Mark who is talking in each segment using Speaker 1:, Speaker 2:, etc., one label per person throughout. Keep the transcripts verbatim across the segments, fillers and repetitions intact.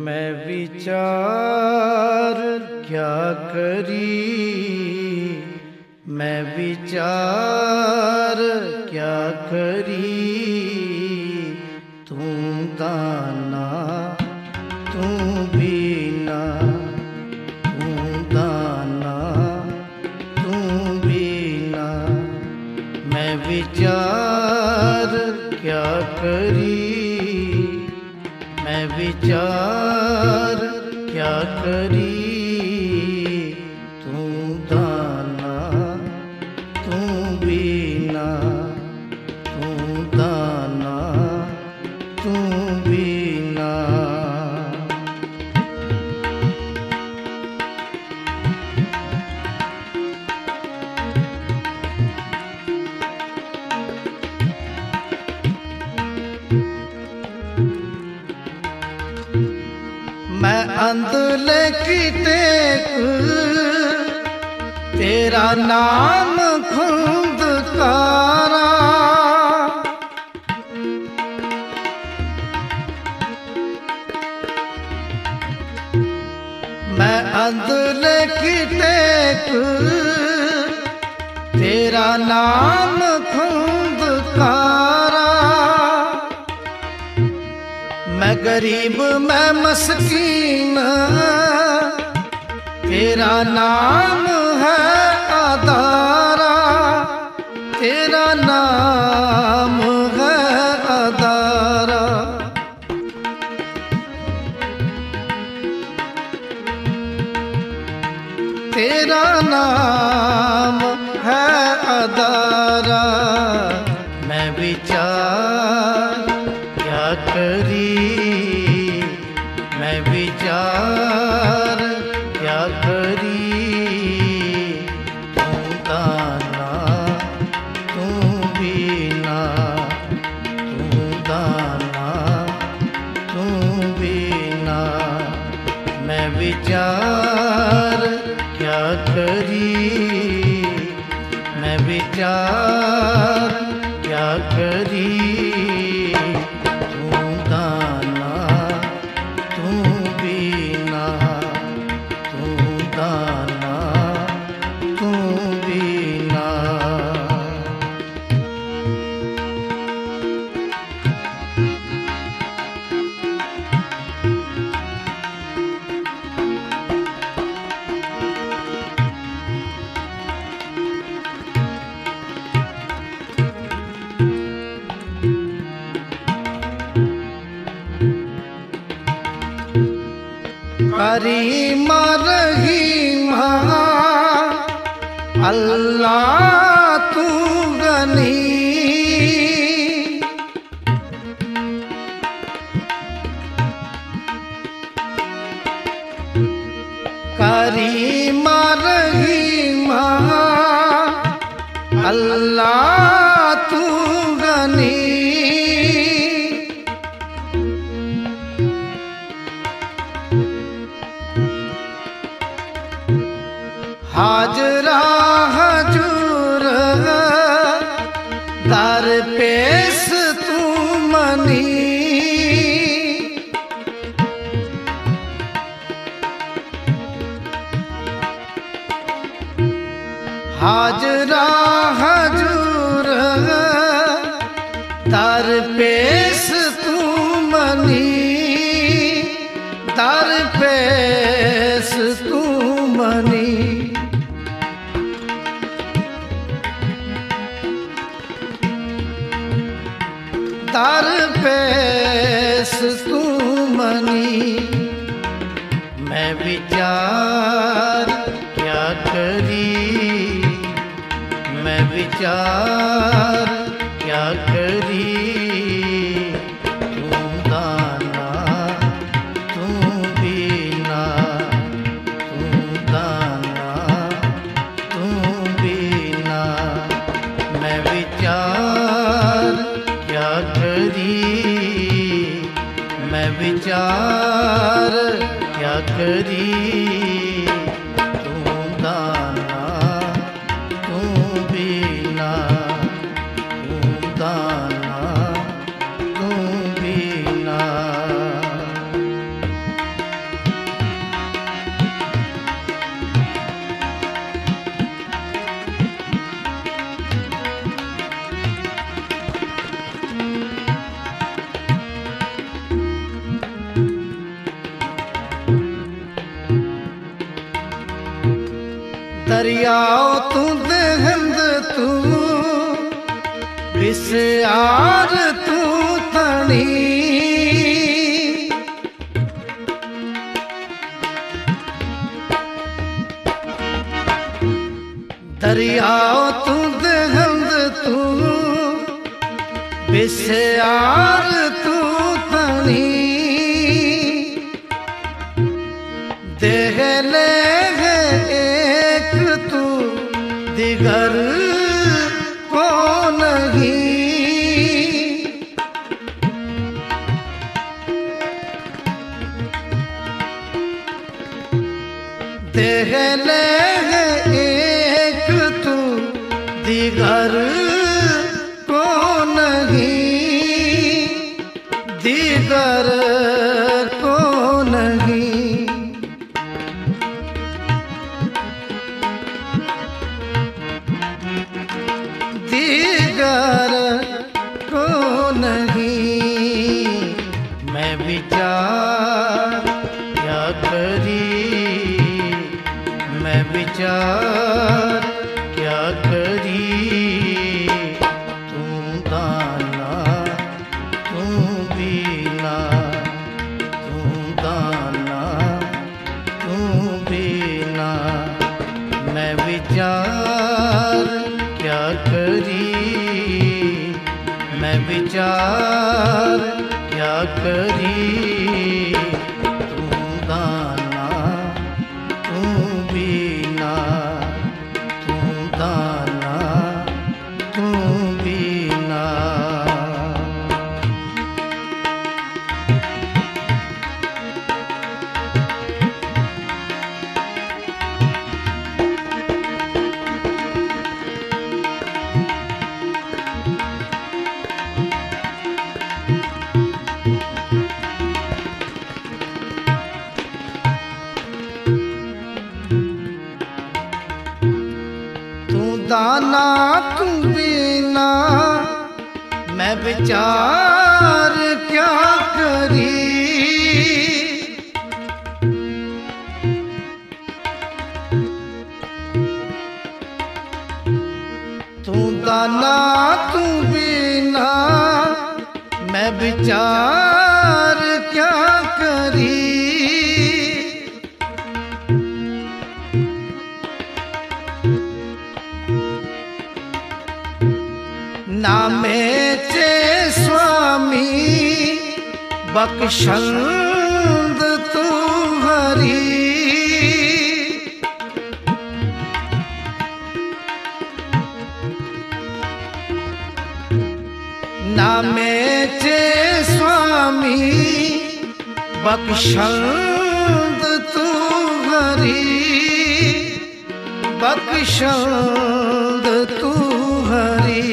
Speaker 1: मैं विचार क्या करी, मैं विचार क्या करी। तू दाना तू बीना, तू दाना तू बीना। मैं विचार क्या करी, मैं विचार क्या करी। तू दाना तू बीना, तू दाना तू बीना। मैं अंधले की टेक तेरा नाम खुंदकारा। मैं अंधले की टेक तेरा नाम खुंदकारा। मैं गरीब मैं मस्कीन तेरा नाम है आधारा, तेरा नाम है आधारा। तेरा नाम है आधारा। मैं विचार क्या करी, मैं विचार क्या करी। तू दाना तू बीना, तू दाना तू बीना। मैं विचार क्या करी, मैं विचार क्या करी। तू दाना तू बीना, तू दाना तू बीना। करीम रहीम अल्लाह तू गनी। करीम रहीम अल्लाह तू गनी। हाजरा हजूर दर पेश तू मनी। हाजरा हजूर दर पेश तू मनी, दर पेश तू मनी। दर पेश तू मनी। मैं विचार क्या करी, मैं विचार क्या करी। तू दाना तू बीना, तू दाना तू बीना। मैं विचार क्या करी, मैं विचार क्या करी। तू दाना तू बीना, तू दाना तू बीना। दरियाओ तू दहंद तू बिस्यार तू तणी दरियाओ तू दहंद तू बिस्यार तू तणी देहले है एक तू दिगर को नहीं देहले है एक तू दिगर को नहीं दिगर को नहीं दिगर को नहीं मैं विचार क्या करी मैं विचार क्या करी तू दाना तू बीना तू दाना तू बीना मैं विचार क्या करी मैं विचार क्या करी तू दाना तू बीना तू दाना तू बीना दाना तू बिना मैं विचार क्या करी तू दाना तू बिना मैं विचार क्या करी नामे चे स्वामी बख्शंद तू हरी नामे चे स्वामी बख्शंद तू हरी बख्शंद तू हरी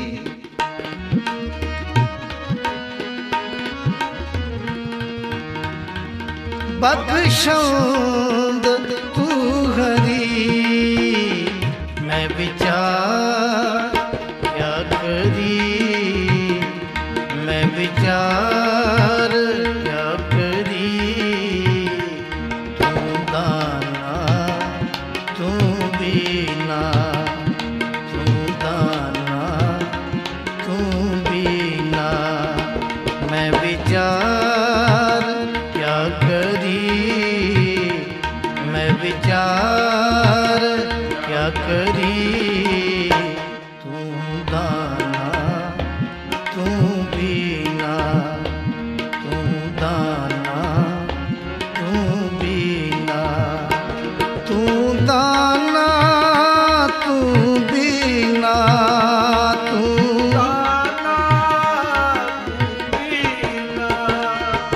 Speaker 1: बख्शंद तू हरी मैं विचार क्या करी मैं विचार क्या करी तू दाना तू बीना तू दाना तू बीना मैं विचार क्या करी मैं विचार क्या करी तू दाना तू बीना तू दाना तू बीना तू दाना तू बीना तू दाना तू बीना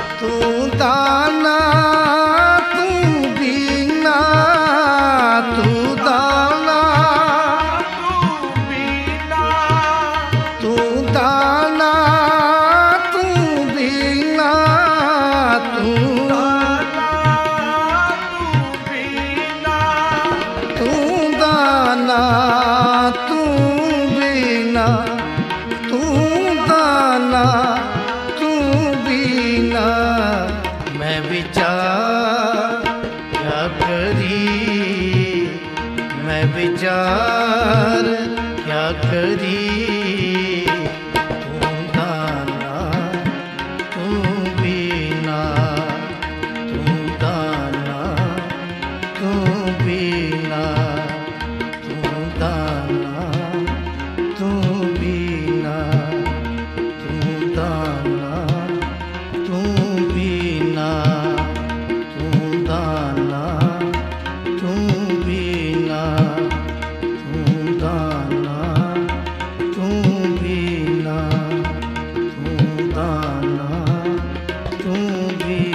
Speaker 1: बिना तू दाना, तू बिना तू दाना, तू बिना तू दाना, तू बिना